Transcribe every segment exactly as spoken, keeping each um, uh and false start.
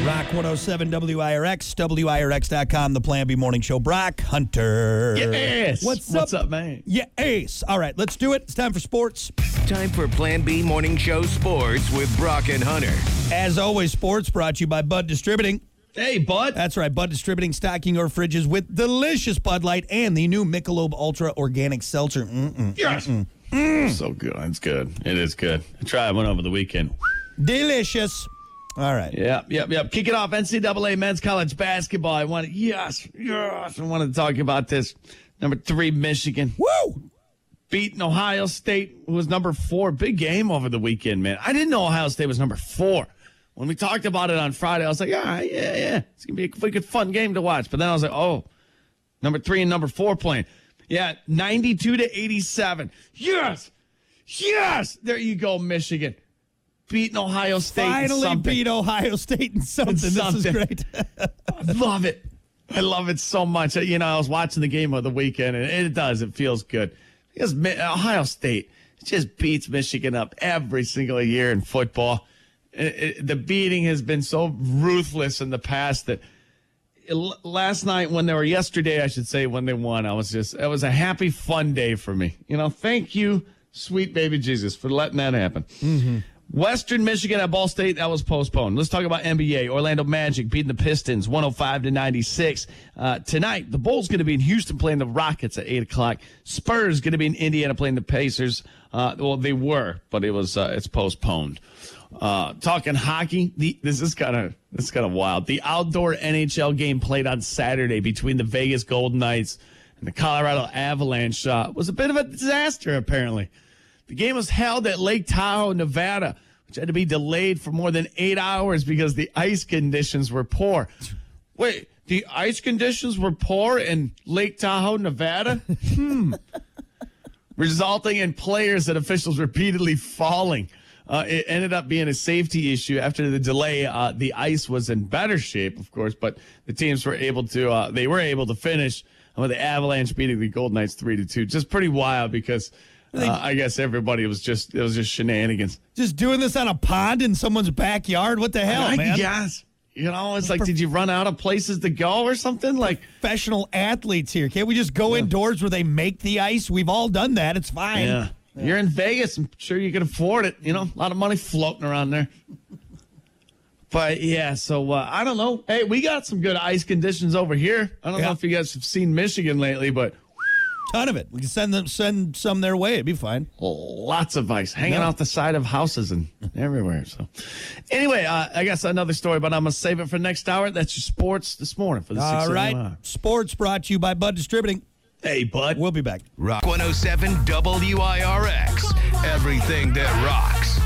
Rock one oh seven W I R X, W I R X dot com, the Plan B Morning Show. Brock Hunter. Yes. What's, What's up? up, man? Yeah, ace. All right, let's do it. It's time for sports. Time for Plan B Morning Show Sports with Brock and Hunter. As always, sports brought to you by Bud Distributing. Hey, bud. That's right, Bud Distributing, stocking your fridges with delicious Bud Light and the new Michelob Ultra Organic Seltzer. Mm-mm, Yes. mm-mm. Mm. So good. It's good. It is good. I tried one over the weekend. Delicious. All right. Yep, yep, yep. Kick it off. N C double A men's college basketball. I wanted, yes, yes. I wanted to talk about this. Number three, Michigan. Woo! Beating Ohio State, who was number four. Big game over the weekend, man. I didn't know Ohio State was number four. When we talked about it on Friday, I was like, yeah, yeah, yeah. It's going to be a freaking fun game to watch. But then I was like, oh, number three and number four playing. Yeah, ninety-two to eighty-seven. Yes! Yes! There you go, Michigan. Beating Ohio State. Finally beat Ohio State in something. something. This is great. I love it. I love it so much. You know, I was watching the game of the weekend, and it does. It feels good. Because Ohio State just beats Michigan up every single year in football. It, it, the beating has been so ruthless in the past that it, last night when they were yesterday, I should say, when they won, I was just, it was a happy, fun day for me. You know, thank you, sweet baby Jesus, for letting that happen. Mm-hmm. Western Michigan at Ball State, that was postponed. Let's talk about N B A. Orlando Magic beating the Pistons one oh five to ninety-six. Uh, tonight, the Bulls going to be in Houston playing the Rockets at eight o'clock. Spurs going to be in Indiana playing the Pacers. Uh, well, they were, but it was uh, it's postponed. Uh, talking hockey, the, this is kind of this is kind of wild. The outdoor N H L game played on Saturday between the Vegas Golden Knights and the Colorado Avalanche uh, was a bit of a disaster, apparently. The game was held at Lake Tahoe, Nevada, which had to be delayed for more than eight hours because the ice conditions were poor. Wait, the ice conditions were poor in Lake Tahoe, Nevada? Hmm. Resulting in players and officials repeatedly falling. Uh, it ended up being a safety issue. After the delay, uh, the ice was in better shape, of course, but the teams were able to, uh, they were able to finish with the Avalanche beating the Golden Knights three to two. Just pretty wild because Uh, I guess everybody was just, it was just shenanigans. Just doing this on a pond in someone's backyard? What the hell, I man? guess. You know, it's like, did you run out of places to go or something? Like, professional athletes here. Can't we just go yeah. indoors where they make the ice? We've all done that. It's fine. Yeah. yeah. You're in Vegas. I'm sure you can afford it. You know, a lot of money floating around there. But, yeah, so uh, I don't know. Hey, we got some good ice conditions over here. I don't yeah. know if you guys have seen Michigan lately, but ton of it. We can send them, send some their way. It'd be fine. Lots of ice hanging yeah. off the side of houses and everywhere. So, anyway, uh, I guess another story, but I'm gonna save it for next hour. That's your sports this morning for the all right. Sports brought to you by Bud Distributing. Hey, Bud. We'll be back. Rock one oh seven W I R X. Everything that rocks.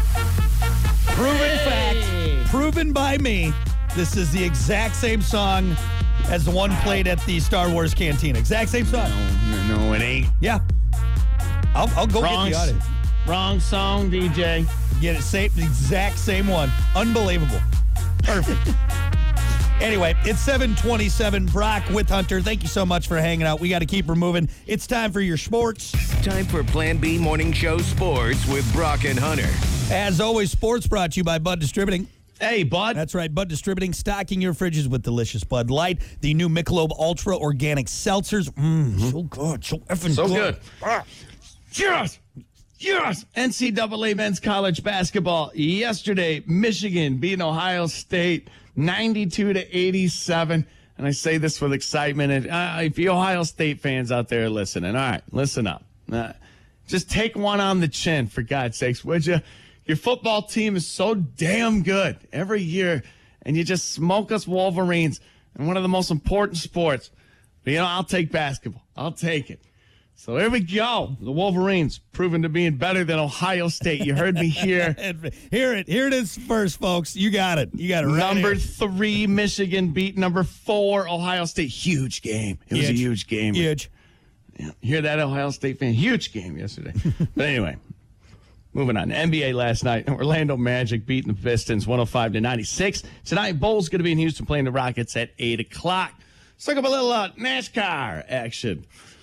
Proven hey. fact. Proven by me. This is the exact same song as the one played at the Star Wars Cantina. Exact same song. No, no, it ain't. Yeah. I'll, I'll go wrong, get the audio. Wrong song, D J. Get it, same, the exact same one. Unbelievable. Perfect. Anyway, it's seven twenty-seven. Brock with Hunter. Thank you so much for hanging out. We got to keep her moving. It's time for your sports. Time for Plan B Morning Show Sports with Brock and Hunter. As always, sports brought to you by Bud Distributing. Hey, Bud. That's right. Bud Distributing, stocking your fridges with delicious Bud Light. The new Michelob Ultra Organic Seltzers. Mmm, mm-hmm. so good. So effing so good. good. Ah. Yes. Yes. N C double A men's college basketball. Yesterday, Michigan beating Ohio State ninety-two to eighty-seven. And I say this with excitement. And uh, if you Ohio State fans out there listening, all right, listen up. Uh, just take one on the chin, for God's sakes, would you? Your football team is so damn good every year, and you just smoke us Wolverines in one of the most important sports. But, you know, I'll take basketball. I'll take it. So here we go. The Wolverines proven to being better than Ohio State. You heard me here. Hear it. Here it is first, folks. You got it. You got it right Number here. three, Michigan beat number four, Ohio State. Huge game. It was huge. a huge game. Huge. Yeah, hear that, Ohio State fan? Huge game yesterday. But anyway. Moving on, N B A last night, Orlando Magic beating the Pistons one oh five to ninety-six. Tonight, Bulls going to be in Houston playing the Rockets at eight o'clock. Let's talk about a little uh, NASCAR action.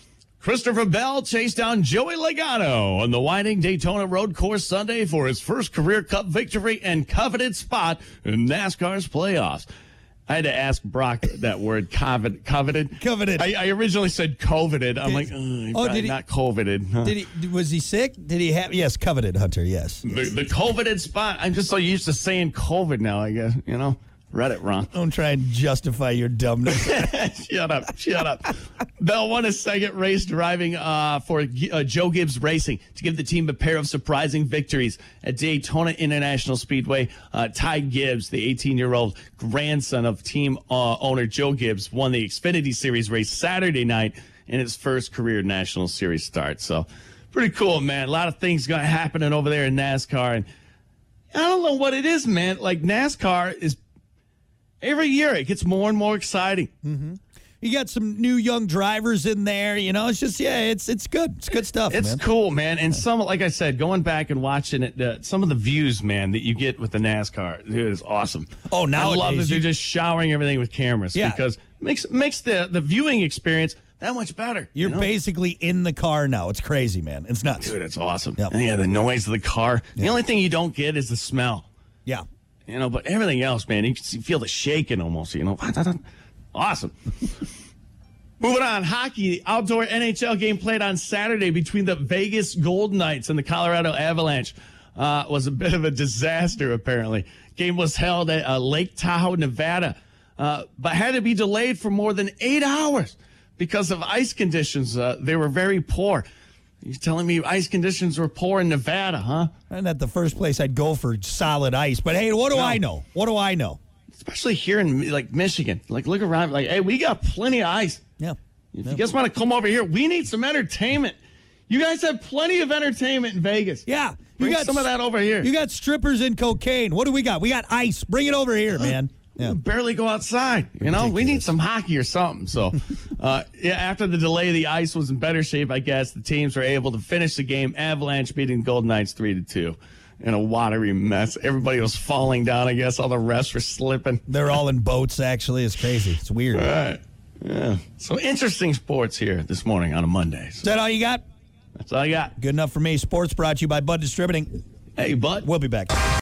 Christopher Bell chased down Joey Logano on the winding Daytona Road Course Sunday for his first career Cup victory and coveted spot in NASCAR's playoffs. I had to ask Brock that word, covet, coveted. Coveted. I, I originally said coveted. I'm Did- like, oh, oh, did did he- not coveted. Huh. Did he? Was he sick? Did he have? Yes, coveted, Hunter. Yes. The, the coveted spot. I'm just so used to saying COVID now, I guess. You know, read it wrong. Don't try and justify your dumbness. Shut up. Shut up. Bell won his second race driving uh, for uh, Joe Gibbs Racing to give the team a pair of surprising victories at Daytona International Speedway. Uh, Ty Gibbs, the eighteen-year-old grandson of team uh, owner Joe Gibbs, won the Xfinity Series race Saturday night in his first career National Series start. So pretty cool, man. A lot of things going happening over there in NASCAR. And I don't know what it is, man. Like NASCAR is every year it gets more and more exciting. Mm-hmm. You got some new young drivers in there. You know, it's just yeah, it's it's good. It's good stuff. It's man. cool, man. And some, like I said, going back and watching it, uh, some of the views, man, that you get with the NASCAR, dude, is awesome. Oh, I love that nowadays, they're you- just showering everything with cameras Yeah. because it makes makes the the viewing experience that much better. You're you know? basically in the car now. It's crazy, man. It's nuts. Dude, it's awesome. Yep. And yeah, the noise of the car. The only thing you don't get is the smell. Yeah. You know, but everything else, man, you can see, feel the shaking almost, you know. Awesome. Moving on, hockey. The outdoor N H L game played on Saturday between the Vegas Golden Knights and the Colorado Avalanche uh, was a bit of a disaster, apparently. Game was held at uh, Lake Tahoe, Nevada, uh, but had to be delayed for more than eight hours because of ice conditions. Uh, they were very poor. You're telling me ice conditions were poor in Nevada, huh? And at the first place, I'd go for solid ice. But hey, what do No. I know? What do I know? Especially here in like Michigan. Like look around, like, hey, we got plenty of ice. Yeah. If you guys want to come over here, we need some entertainment. You guys have plenty of entertainment in Vegas. Yeah. You Bring got some of that over here. You got strippers and cocaine. What do we got? We got ice. Bring it over here, man. Yeah. We barely go outside. You know, we need some hockey or something. So, uh, yeah, after the delay, the ice was in better shape, I guess. The teams were able to finish the game. Avalanche beating Golden Knights three to two in a watery mess. Everybody was falling down, I guess. All the refs were slipping. They're all in boats, actually. It's crazy. It's weird. All right. Yeah. So interesting sports here this morning on a Monday. Is So that all you got? that's all I got. Good enough for me. Sports brought to you by Bud Distributing. Hey, bud. We'll be back.